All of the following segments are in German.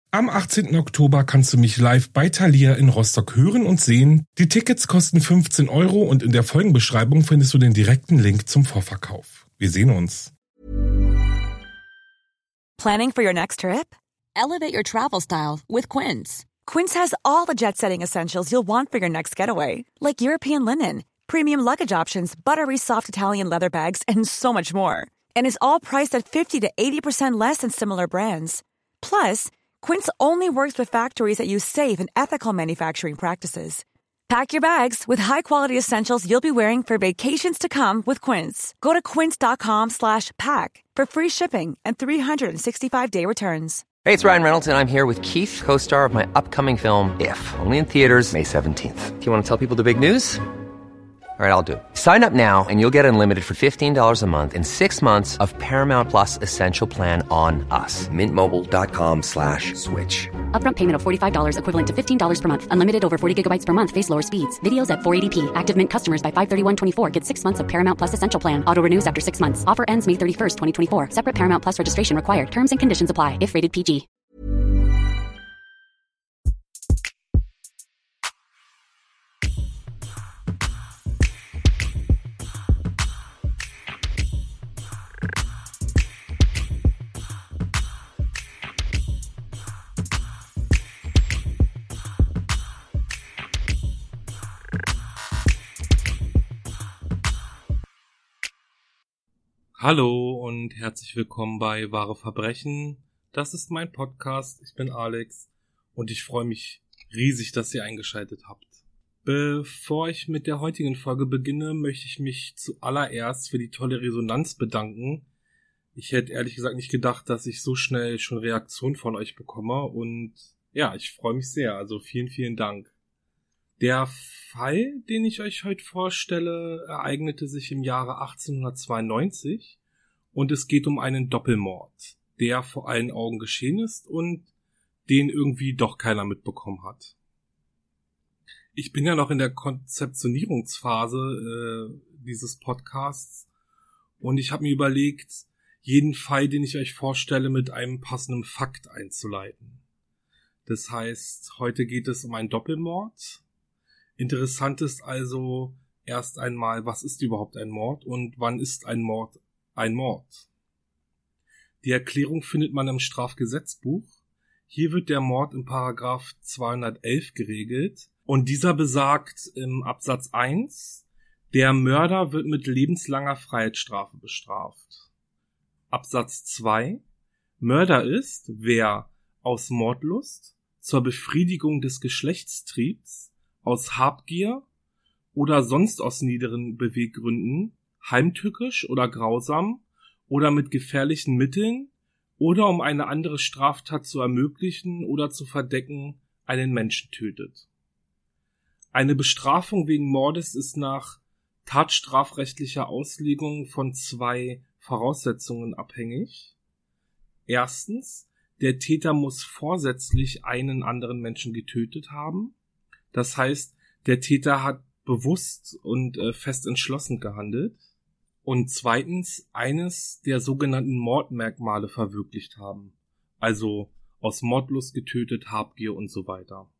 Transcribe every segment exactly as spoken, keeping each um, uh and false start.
Am achtzehnten Oktober kannst du mich live bei Thalia in Rostock hören und sehen. Die Tickets kosten fünfzehn Euro und in der Folgenbeschreibung findest du den direkten Link zum Vorverkauf. Wir sehen uns. Planning for your next trip? Elevate your travel style with Quince. Quince has all the jet-setting essentials you'll want for your next getaway, like European linen, premium luggage options, buttery soft Italian leather bags, and so much more. And is all priced at fifty to eighty percent less than similar brands. Plus, Quince only works with factories that use safe and ethical manufacturing practices. Pack your bags with high-quality essentials you'll be wearing for vacations to come with Quince. Go to quince.com slash pack for free shipping and three sixty-five day returns. Hey, it's Ryan Reynolds, and I'm here with Keith, co-star of my upcoming film, If, only in theaters May seventeenth. Do you want to tell people the big news? All right, I'll do it. Sign up now and you'll get unlimited for fifteen dollars a month and six months of Paramount Plus Essential Plan on us. Mint Mobile dot com slash switch. Upfront payment of forty-five dollars equivalent to fifteen dollars per month. Unlimited over forty gigabytes per month. Face lower speeds. Videos at four eighty p. Active Mint customers by five thirty-one twenty-four get six months of Paramount Plus Essential Plan. Auto renews after six months. Offer ends May thirty-first, twenty twenty-four. Separate Paramount Plus registration required. Terms and conditions apply if rated P G. Hallo und herzlich willkommen bei Wahre Verbrechen. Das ist mein Podcast. Ich bin Alex und ich freue mich riesig, dass ihr eingeschaltet habt. Bevor ich mit der heutigen Folge beginne, möchte ich mich zuallererst für die tolle Resonanz bedanken. Ich hätte ehrlich gesagt nicht gedacht, dass ich so schnell schon Reaktionen von euch bekomme und ja, ich freue mich sehr. Also vielen, vielen Dank. Der Fall, den ich euch heute vorstelle, ereignete sich im Jahre achtzehnhundertzweiundneunzig und es geht um einen Doppelmord, der vor allen Augen geschehen ist und den irgendwie doch keiner mitbekommen hat. Ich bin ja noch in der Konzeptionierungsphase äh, dieses Podcasts und ich habe mir überlegt, jeden Fall, den ich euch vorstelle, mit einem passenden Fakt einzuleiten. Das heißt, heute geht es um einen Doppelmord. Interessant ist also erst einmal, was ist überhaupt ein Mord und wann ist ein Mord ein Mord? Die Erklärung findet man im Strafgesetzbuch. Hier wird der Mord im Paragraph zweihundertelf geregelt und dieser besagt im Absatz eins, der Mörder wird mit lebenslanger Freiheitsstrafe bestraft. Absatz zwei, Mörder ist, wer aus Mordlust, zur Befriedigung des Geschlechtstriebs, aus Habgier oder sonst aus niederen Beweggründen, heimtückisch oder grausam oder mit gefährlichen Mitteln oder um eine andere Straftat zu ermöglichen oder zu verdecken, einen Menschen tötet. Eine Bestrafung wegen Mordes ist nach tatstrafrechtlicher Auslegung von zwei Voraussetzungen abhängig. Erstens, der Täter muss vorsätzlich einen anderen Menschen getötet haben. Das heißt, der Täter hat bewusst und äh, fest entschlossen gehandelt und zweitens eines der sogenannten Mordmerkmale verwirklicht haben, also aus Mordlust getötet, Habgier und so weiter.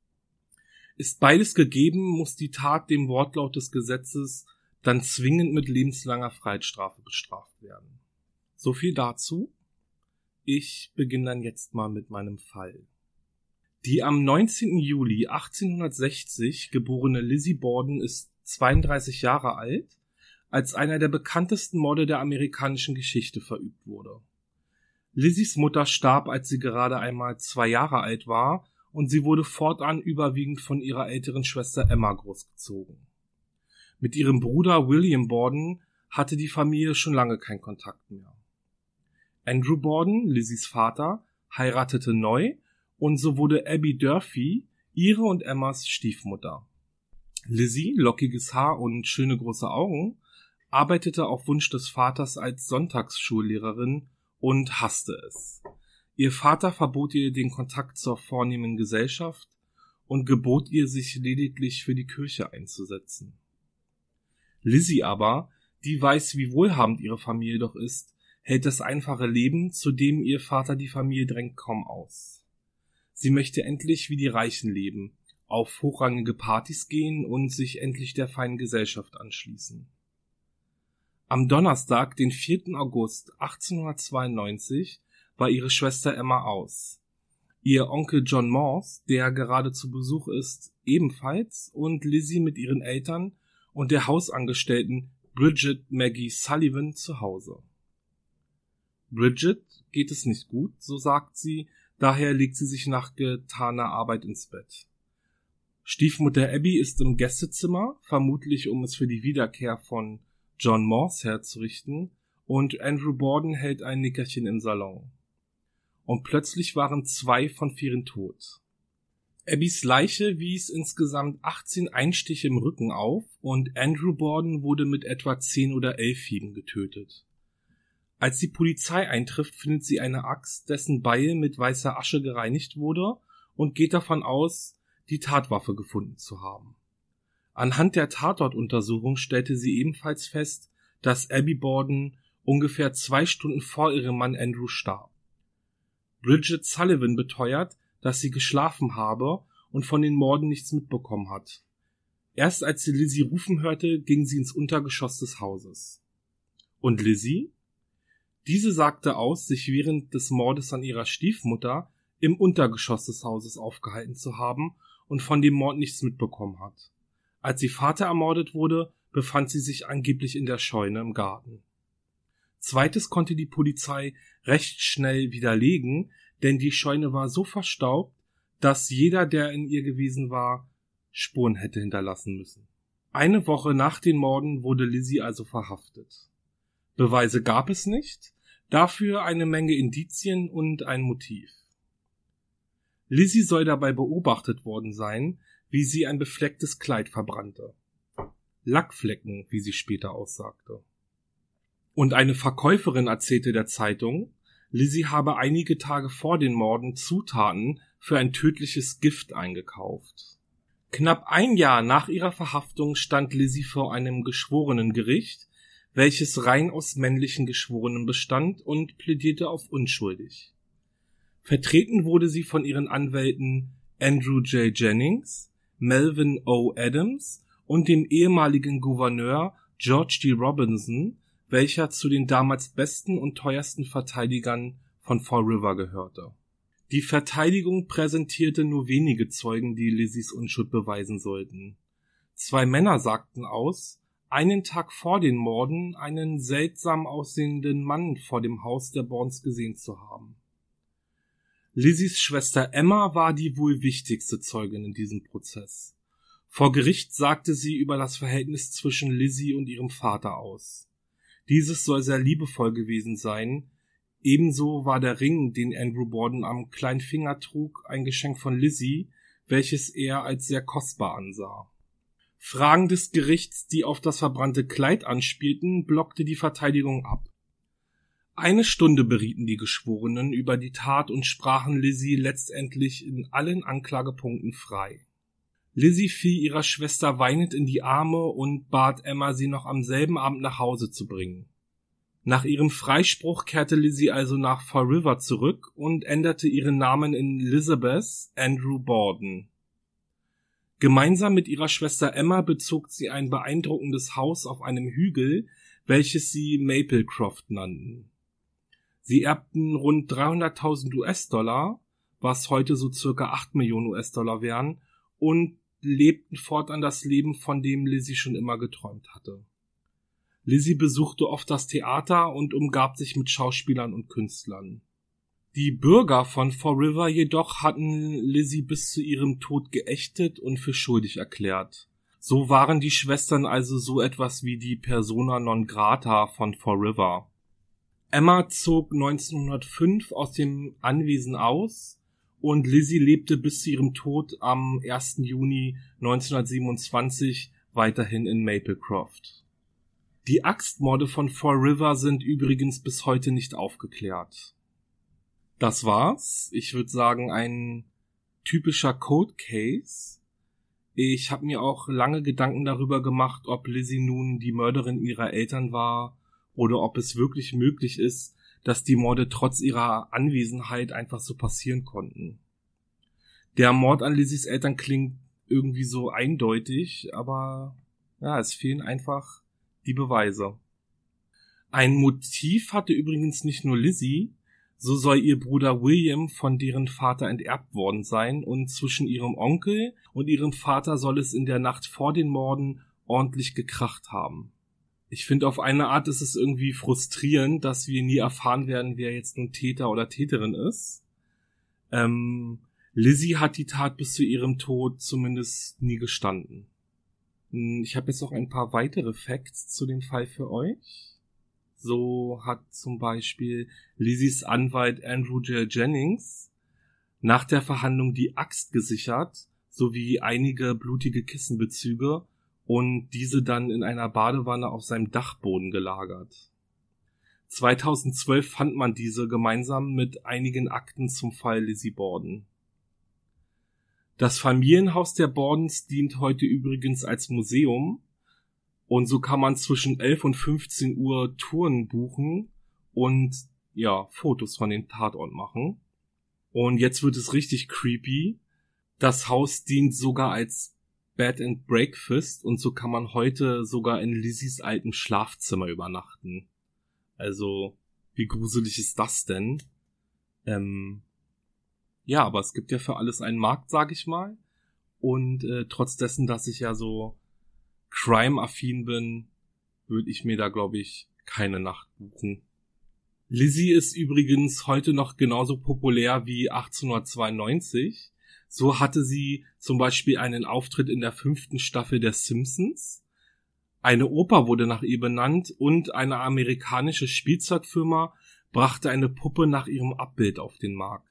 Ist beides gegeben, muss die Tat dem Wortlaut des Gesetzes dann zwingend mit lebenslanger Freiheitsstrafe bestraft werden. So viel dazu. Ich beginne dann jetzt mal mit meinem Fall. Die am neunzehnten Juli achtzehnhundertsechzig geborene Lizzie Borden ist zweiunddreißig Jahre alt, als einer der bekanntesten Morde der amerikanischen Geschichte verübt wurde. Lizzies Mutter starb, als sie gerade einmal zwei Jahre alt war, und sie wurde fortan überwiegend von ihrer älteren Schwester Emma großgezogen. Mit ihrem Bruder William Borden hatte die Familie schon lange keinen Kontakt mehr. Andrew Borden, Lizzies Vater, heiratete neu, und so wurde Abby Durfee ihre und Emmas Stiefmutter. Lizzie, lockiges Haar und schöne große Augen, arbeitete auf Wunsch des Vaters als Sonntagsschullehrerin und hasste es. Ihr Vater verbot ihr den Kontakt zur vornehmen Gesellschaft und gebot ihr, sich lediglich für die Kirche einzusetzen. Lizzie aber, die weiß, wie wohlhabend ihre Familie doch ist, hält das einfache Leben, zu dem ihr Vater die Familie drängt, kaum aus. Sie möchte endlich wie die Reichen leben, auf hochrangige Partys gehen und sich endlich der feinen Gesellschaft anschließen. Am Donnerstag, den vierten August achtzehnhundertzweiundneunzig, war ihre Schwester Emma aus. Ihr Onkel John Morse, der gerade zu Besuch ist, ebenfalls, und Lizzie mit ihren Eltern und der Hausangestellten Bridget Maggie Sullivan zu Hause. Bridget geht es nicht gut, so sagt sie, daher legt sie sich nach getaner Arbeit ins Bett. Stiefmutter Abby ist im Gästezimmer, vermutlich um es für die Wiederkehr von John Morse herzurichten, und Andrew Borden hält ein Nickerchen im Salon. Und plötzlich waren zwei von vieren tot. Abbys Leiche wies insgesamt achtzehn Einstiche im Rücken auf und Andrew Borden wurde mit etwa zehn oder elf Hieben getötet. Als die Polizei eintrifft, findet sie eine Axt, dessen Beil mit weißer Asche gereinigt wurde, und geht davon aus, die Tatwaffe gefunden zu haben. Anhand der Tatortuntersuchung stellte sie ebenfalls fest, dass Abby Borden ungefähr zwei Stunden vor ihrem Mann Andrew starb. Bridget Sullivan beteuert, dass sie geschlafen habe und von den Morden nichts mitbekommen hat. Erst als sie Lizzie rufen hörte, ging sie ins Untergeschoss des Hauses. Und Lizzie? Diese sagte aus, sich während des Mordes an ihrer Stiefmutter im Untergeschoss des Hauses aufgehalten zu haben und von dem Mord nichts mitbekommen hat. Als ihr Vater ermordet wurde, befand sie sich angeblich in der Scheune im Garten. Zweites konnte die Polizei recht schnell widerlegen, denn die Scheune war so verstaubt, dass jeder, der in ihr gewesen war, Spuren hätte hinterlassen müssen. Eine Woche nach den Morden wurde Lizzie also verhaftet. Beweise gab es nicht, dafür eine Menge Indizien und ein Motiv. Lizzie soll dabei beobachtet worden sein, wie sie ein beflecktes Kleid verbrannte. Lackflecken, wie sie später aussagte. Und eine Verkäuferin erzählte der Zeitung, Lizzie habe einige Tage vor den Morden Zutaten für ein tödliches Gift eingekauft. Knapp ein Jahr nach ihrer Verhaftung stand Lizzie vor einem Geschworenengericht, welches rein aus männlichen Geschworenen bestand und plädierte auf unschuldig. Vertreten wurde sie von ihren Anwälten Andrew J. Jennings, Melvin O. Adams und dem ehemaligen Gouverneur George D. Robinson, welcher zu den damals besten und teuersten Verteidigern von Fall River gehörte. Die Verteidigung präsentierte nur wenige Zeugen, die Lizzies Unschuld beweisen sollten. Zwei Männer sagten aus, einen Tag vor den Morden einen seltsam aussehenden Mann vor dem Haus der Borns gesehen zu haben. Lizzies Schwester Emma war die wohl wichtigste Zeugin in diesem Prozess. Vor Gericht sagte sie über das Verhältnis zwischen Lizzie und ihrem Vater aus. Dieses soll sehr liebevoll gewesen sein. Ebenso war der Ring, den Andrew Borden am kleinen Finger trug, ein Geschenk von Lizzie, welches er als sehr kostbar ansah. Fragen des Gerichts, die auf das verbrannte Kleid anspielten, blockte die Verteidigung ab. Eine Stunde berieten die Geschworenen über die Tat und sprachen Lizzie letztendlich in allen Anklagepunkten frei. Lizzie fiel ihrer Schwester weinend in die Arme und bat Emma, sie noch am selben Abend nach Hause zu bringen. Nach ihrem Freispruch kehrte Lizzie also nach Fall River zurück und änderte ihren Namen in Elizabeth Andrew Borden. Gemeinsam mit ihrer Schwester Emma bezog sie ein beeindruckendes Haus auf einem Hügel, welches sie Maplecroft nannten. Sie erbten rund dreihunderttausend U S-Dollar, was heute so circa acht Millionen U S-Dollar wären, und lebten fortan das Leben, von dem Lizzie schon immer geträumt hatte. Lizzie besuchte oft das Theater und umgab sich mit Schauspielern und Künstlern. Die Bürger von Fall River jedoch hatten Lizzie bis zu ihrem Tod geächtet und für schuldig erklärt. So waren die Schwestern also so etwas wie die Persona non grata von Fall River. Emma zog neunzehnhundertfünf aus dem Anwesen aus und Lizzie lebte bis zu ihrem Tod am ersten Juni neunzehnhundertsiebenundzwanzig weiterhin in Maplecroft. Die Axtmorde von Fall River sind übrigens bis heute nicht aufgeklärt. Das war's. Ich würde sagen, ein typischer Cold Case. Ich habe mir auch lange Gedanken darüber gemacht, ob Lizzie nun die Mörderin ihrer Eltern war oder ob es wirklich möglich ist, dass die Morde trotz ihrer Anwesenheit einfach so passieren konnten. Der Mord an Lizzies Eltern klingt irgendwie so eindeutig, aber ja, es fehlen einfach die Beweise. Ein Motiv hatte übrigens nicht nur Lizzie, so soll ihr Bruder William von deren Vater enterbt worden sein und zwischen ihrem Onkel und ihrem Vater soll es in der Nacht vor den Morden ordentlich gekracht haben. Ich finde, auf eine Art ist es irgendwie frustrierend, dass wir nie erfahren werden, wer jetzt nun Täter oder Täterin ist. Ähm, Lizzie hat die Tat bis zu ihrem Tod zumindest nie gestanden. Ich habe jetzt noch ein paar weitere Facts zu dem Fall für euch. So hat zum Beispiel Lizzies Anwalt Andrew J. Jennings nach der Verhandlung die Axt gesichert, sowie einige blutige Kissenbezüge und diese dann in einer Badewanne auf seinem Dachboden gelagert. zweitausendzwölf fand man diese gemeinsam mit einigen Akten zum Fall Lizzie Borden. Das Familienhaus der Bordens dient heute übrigens als Museum und so kann man zwischen elf und fünfzehn Uhr Touren buchen und ja, Fotos von dem Tatort machen. Und jetzt wird es richtig creepy. Das Haus dient sogar als Bed and Breakfast und so kann man heute sogar in Lizzies altem Schlafzimmer übernachten. Also, wie gruselig ist das denn? Ähm, ja, aber es gibt ja für alles einen Markt, sag ich mal. Und äh, trotz dessen, dass ich ja so crime-affin bin, würde ich mir da, glaube ich, keine Nacht buchen. Lizzie ist übrigens heute noch genauso populär wie achtzehnhundertzweiundneunzig. So hatte sie zum Beispiel einen Auftritt in der fünften Staffel der Simpsons. Eine Oper wurde nach ihr benannt und eine amerikanische Spielzeugfirma brachte eine Puppe nach ihrem Abbild auf den Markt.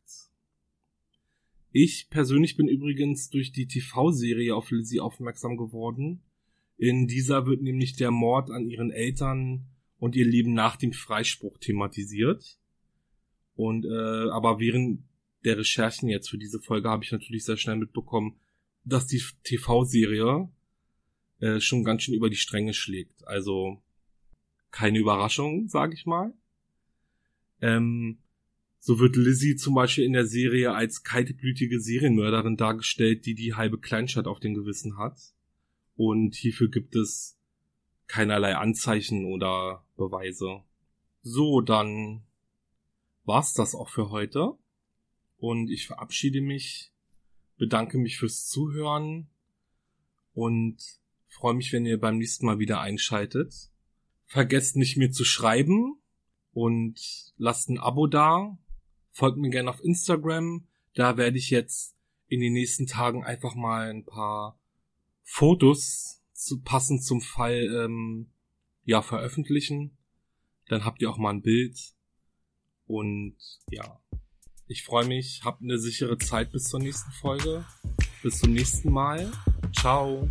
Ich persönlich bin übrigens durch die T V-Serie auf Lizzie aufmerksam geworden. In dieser wird nämlich der Mord an ihren Eltern und ihr Leben nach dem Freispruch thematisiert. Und äh, aber während der Recherchen jetzt für diese Folge habe ich natürlich sehr schnell mitbekommen, dass die T V-Serie äh, schon ganz schön über die Stränge schlägt. Also keine Überraschung, sage ich mal. Ähm, so wird Lizzie zum Beispiel in der Serie als kaltblütige Serienmörderin dargestellt, die die halbe Kleinstadt auf dem Gewissen hat. Und hierfür gibt es keinerlei Anzeichen oder Beweise. So, dann war's das auch für heute. Und ich verabschiede mich, bedanke mich fürs Zuhören und freue mich, wenn ihr beim nächsten Mal wieder einschaltet. Vergesst nicht, mir zu schreiben und lasst ein Abo da. Folgt mir gerne auf Instagram. Da werde ich jetzt in den nächsten Tagen einfach mal ein paar Fotos zu, passend zum Fall ähm, ja veröffentlichen. Dann habt ihr auch mal ein Bild. Und ja, ich freue mich. Habt eine sichere Zeit bis zur nächsten Folge. Bis zum nächsten Mal. Ciao.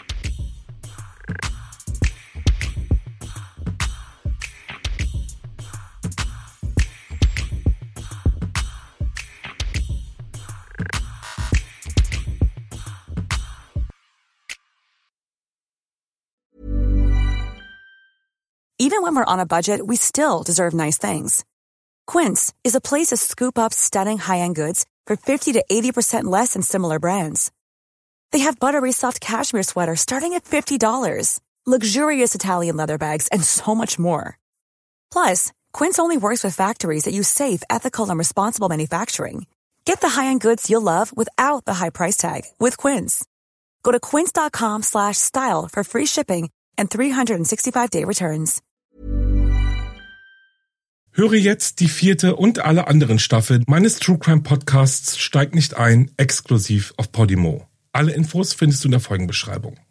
Even when we're on a budget, we still deserve nice things. Quince is a place to scoop up stunning high-end goods for fifty to eighty percent less than similar brands. They have buttery soft cashmere sweaters starting at fifty dollars, luxurious Italian leather bags, and so much more. Plus, Quince only works with factories that use safe, ethical, and responsible manufacturing. Get the high-end goods you'll love without the high price tag with Quince. Go to quince.com slash style for free shipping and three sixty-five day returns. Höre jetzt die vierte und alle anderen Staffeln meines True Crime Podcasts Steig nicht ein, exklusiv auf Podimo. Alle Infos findest du in der Folgenbeschreibung.